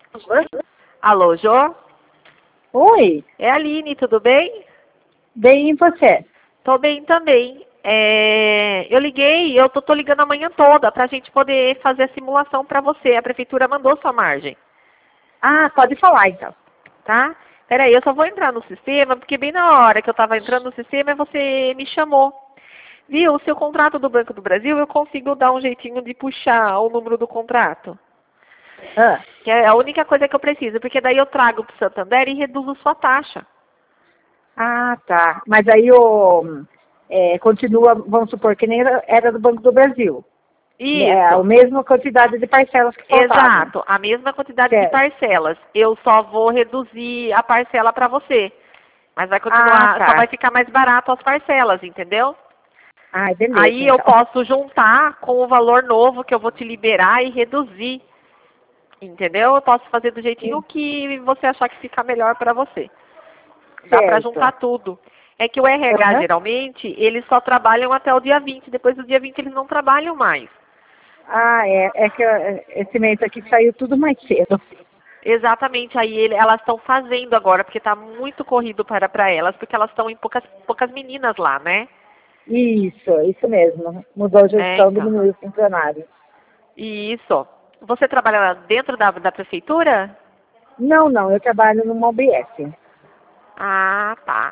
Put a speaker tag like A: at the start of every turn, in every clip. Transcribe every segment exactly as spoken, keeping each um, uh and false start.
A: Alô, Jô?
B: Oi,
A: É a Aline, tudo bem?
B: bem e você?
A: Tô bem também. É, eu liguei, eu tô, tô ligando a manhã toda pra gente poder fazer a simulação pra você. A prefeitura mandou sua margem,
B: Ah, pode falar então.
A: tá? Peraí, eu só vou entrar no sistema, porque bem na hora que eu tava entrando no sistema, você me chamou. Viu? O seu contrato do Banco do Brasil, eu consigo dar um jeitinho de puxar o número do contrato.
B: Ah,
A: Que é a única coisa que eu preciso, porque daí eu trago pro Santander e reduzo sua taxa.
B: ah, tá. Mas aí o é, continua, vamos supor, que nem era, era do Banco do Brasil. É a
A: Isso.
B: mesma quantidade de parcelas que faltavam.
A: Exato, a mesma quantidade de
B: Certo.
A: parcelas. Eu só vou reduzir a parcela para você. Mas vai
B: Ah,
A: continuar, só vai
B: tá.
A: ficar mais barato as parcelas, entendeu?
B: Ah, beleza,
A: Aí eu
B: então.
A: posso juntar com o valor novo que eu vou te liberar e reduzir. Entendeu? Eu posso fazer do jeitinho que você achar que fica melhor para você. Dá para juntar
B: Certo.
A: tudo. É que o R H,
B: Aham.
A: geralmente, eles só trabalham até o dia vinte. Depois do dia vinte, eles não trabalham mais.
B: Ah, é, é que eh, esse mês aqui saiu tudo mais cedo.
A: Exatamente, aí ele- elas estão fazendo agora, porque está muito corrido para, para elas, porque elas estão em poucas, poucas meninas lá, né?
B: Isso, isso mesmo. Mudou a
A: É,
B: gestão,
A: então.
B: diminuiu o funcionário.
A: Isso. Você trabalha dentro da, da prefeitura?
B: Não, não, eu trabalho no O B S.
A: Ah, tá.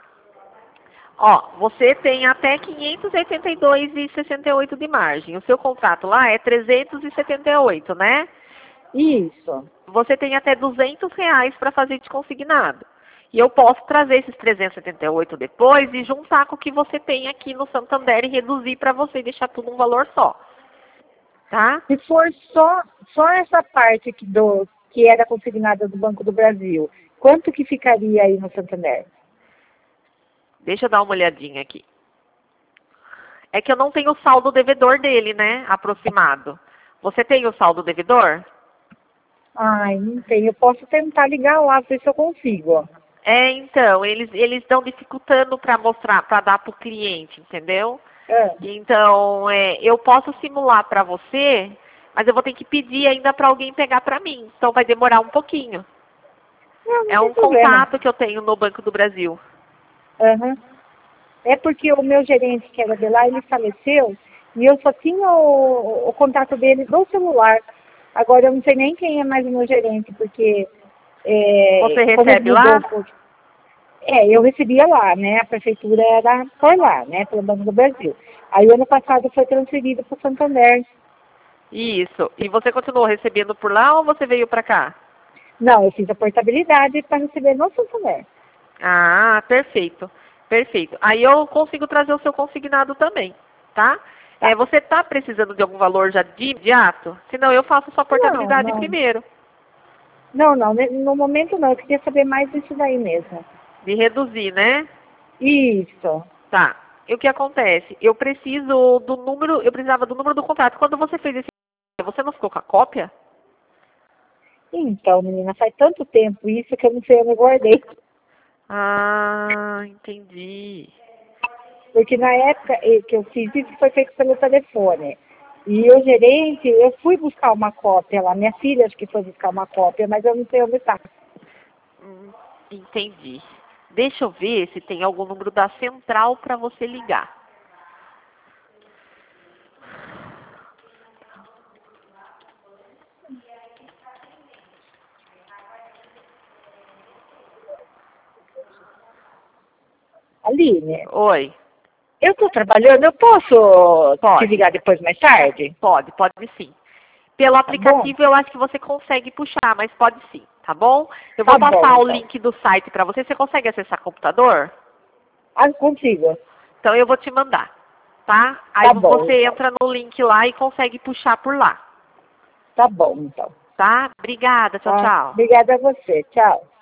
A: Ó, você tem até quinhentos e oitenta e dois vírgula sessenta e oito de margem. O seu contrato lá é trezentos e setenta e oito, né?
B: Isso.
A: Você tem até duzentos reais para fazer de consignado. E eu posso trazer esses trezentos e setenta e oito depois e juntar com o que você tem aqui no Santander e reduzir para você e deixar tudo um valor só. Tá?
B: Se for só, só essa parte que, do, que era consignada do Banco do Brasil, quanto que ficaria aí no Santander?
A: Deixa eu dar uma olhadinha aqui. É que eu não tenho o saldo devedor dele, né? Aproximado. Você tem o saldo devedor?
B: Ai, não tem. Eu posso tentar ligar lá, ver se eu consigo.
A: É, então, eles eles estão dificultando para mostrar, para dar para o cliente, entendeu?
B: É.
A: Então, é, eu posso simular para você, mas eu vou ter que pedir ainda para alguém pegar para mim. Então vai demorar um pouquinho.
B: Não, não
A: É
B: tem
A: um
B: problema.
A: contato que eu tenho no Banco do Brasil.
B: Aham. É porque o meu gerente, que era de lá, ele faleceu e eu só tinha o, o contato dele no celular. Agora eu não sei nem quem é mais o meu gerente, porque
A: Você
B: é, como
A: recebe
B: mudou um
A: lá?
B: pouco. É, eu recebia lá, né? A prefeitura era por lá, né? Pelo Banco do Brasil. Aí o ano passado foi transferido para o Santander.
A: Isso. E você continuou recebendo por lá ou você veio para cá?
B: Não, eu fiz a portabilidade para receber no Santander.
A: Ah, perfeito. Perfeito. Aí eu consigo trazer o seu consignado também, tá? É,
B: Tá.
A: você está precisando de algum valor já de imediato? Senão eu faço sua
B: Não,
A: portabilidade
B: não.
A: primeiro,
B: Não, não, ne- no momento não. Eu queria saber mais disso daí mesmo.
A: de reduzir, né?
B: Isso.
A: Tá. E o que acontece? Eu preciso do número, eu precisava do número do contrato. Quando você fez esse, você não ficou com a cópia?
B: Então, menina, faz tanto tempo isso que eu não sei, eu me guardei.
A: Ah, entendi.
B: Porque na época eh, que eu fiz isso foi feito pelo telefone. E o gerente, eu fui buscar uma cópia lá. Minha filha acho que foi buscar uma cópia, mas eu não sei onde está.
A: Hum, entendi. Deixa eu ver se tem algum número da central para você ligar.
B: Aline,
A: Oi.
B: eu estou trabalhando, eu posso te
A: Pode.
B: ligar depois mais tarde?
A: Pode, pode sim. Pelo
B: Tá bom?
A: aplicativo eu acho que você consegue puxar, mas pode sim, tá bom? Eu vou
B: Tá bom,
A: passar o
B: então.
A: link do site para você. Você consegue acessar computador?
B: Ah, consigo.
A: Então eu vou te mandar, tá? Aí
B: Tá bom,
A: você
B: então.
A: entra no link lá e consegue puxar por lá,
B: Tá bom, então.
A: tá? Obrigada, tchau,
B: Tá?
A: tchau.
B: Obrigada a você. Tchau.